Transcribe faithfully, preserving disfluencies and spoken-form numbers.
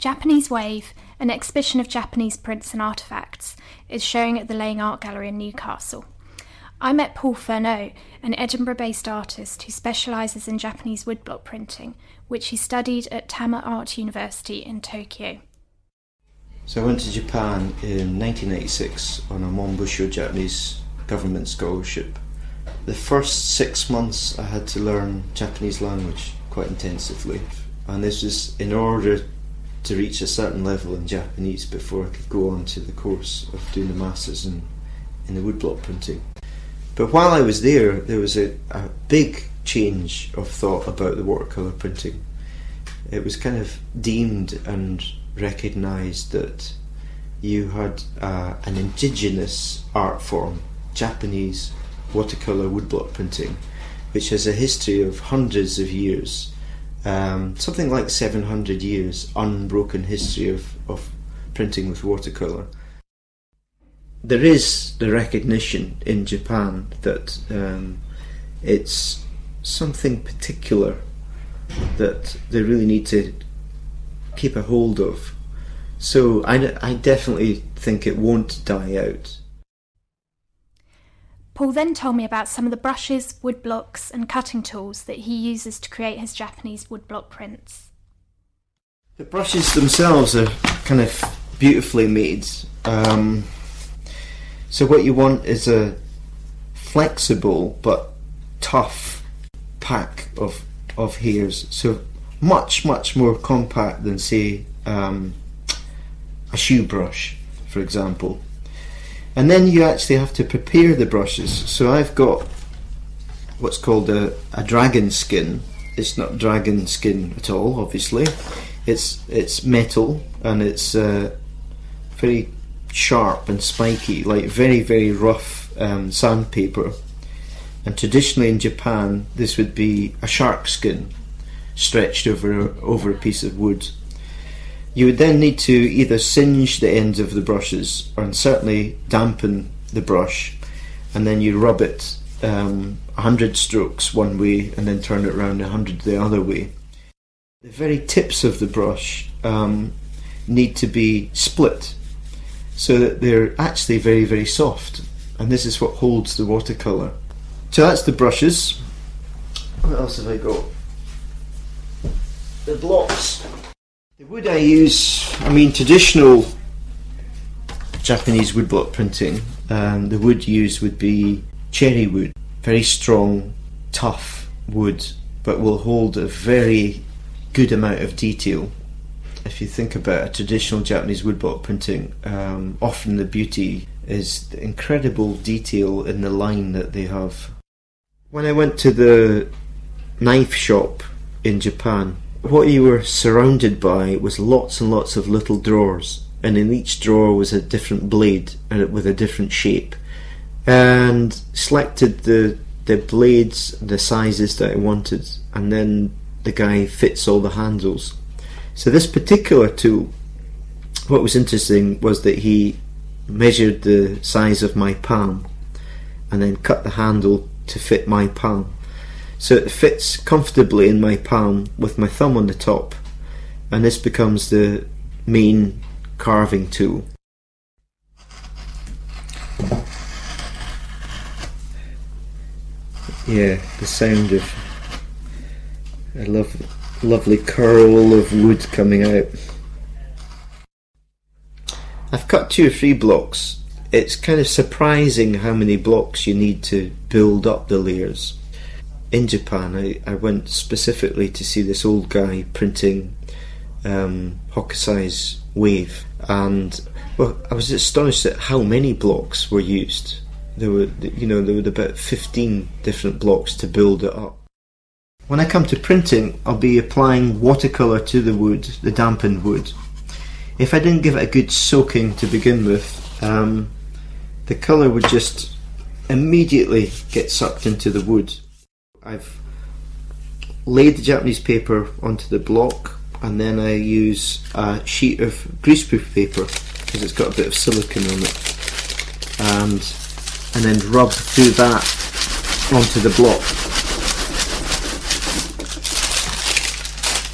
Japanese Wave, an exhibition of Japanese prints and artefacts, is showing at the Laying Art Gallery in Newcastle. I met Paul Furneaux, an Edinburgh-based artist who specialises in Japanese woodblock printing, which he studied at Tama Art University in Tokyo. So I went to Japan in nineteen ninety-six on a Monbusho Japanese government scholarship. The first six months I had to learn Japanese language quite intensively, and this was in order to reach a certain level in Japanese before I could go on to the course of doing the masters in, in the woodblock printing. But while I was there, there was a, a big change of thought about the watercolour printing. It was kind of deemed and recognised that you had uh, an indigenous art form, Japanese watercolour woodblock printing, which has a history of hundreds of years, um, something like seven hundred years, unbroken history of, of printing with watercolour. There is the recognition in Japan that um, it's something particular that they really need to keep a hold of. So I, I definitely think it won't die out. Paul then told me about some of the brushes, woodblocks and cutting tools that he uses to create his Japanese woodblock prints. The brushes themselves are kind of beautifully made. Um, so what you want is a flexible but tough pack of, of hairs. So much, much more compact than, say, um, a shoe brush, for example. And then you actually have to prepare the brushes. So I've got what's called a, a dragon skin. It's not dragon skin at all, obviously. It's it's metal and it's uh, very sharp and spiky, like very, very rough um, sandpaper. And traditionally in Japan, this would be a shark skin stretched over over a piece of wood. You would then need to either singe the ends of the brushes or certainly dampen the brush, and then you rub it um, one hundred strokes one way and then turn it around one hundred the other way. The very tips of the brush um, need to be split so that they're actually very, very soft, and this is what holds the watercolour. So that's the brushes. What else have I got? The blocks. The wood I use, I mean traditional Japanese woodblock printing, um, the wood used would be cherry wood, very strong, tough wood, but will hold a very good amount of detail. If you think about a traditional Japanese woodblock printing, um, often the beauty is the incredible detail in the line that they have. When I went to the knife shop in Japan, what you were surrounded by was lots and lots of little drawers, and in each drawer was a different blade and with a different shape, and selected the the blades, the sizes that I wanted, and then the guy fits all the handles. So this particular tool, what was interesting was that he measured the size of my palm and then cut the handle to fit my palm. So it fits comfortably in my palm with my thumb on the top, and this becomes the main carving tool. Yeah, the sound of a lovely, lovely curl of wood coming out. I've cut two or three blocks. It's kind of surprising how many blocks you need to build up the layers. In Japan, I, I went specifically to see this old guy printing um, Hokusai's Wave, and well, I was astonished at how many blocks were used. There were, you know, there were about fifteen different blocks to build it up. When I come to printing, I'll be applying watercolour to the wood, the dampened wood. If I didn't give it a good soaking to begin with, um, the colour would just immediately get sucked into the wood. I've laid the Japanese paper onto the block, and then I use a sheet of greaseproof paper because it's got a bit of silicone on it, and and then rub through that onto the block.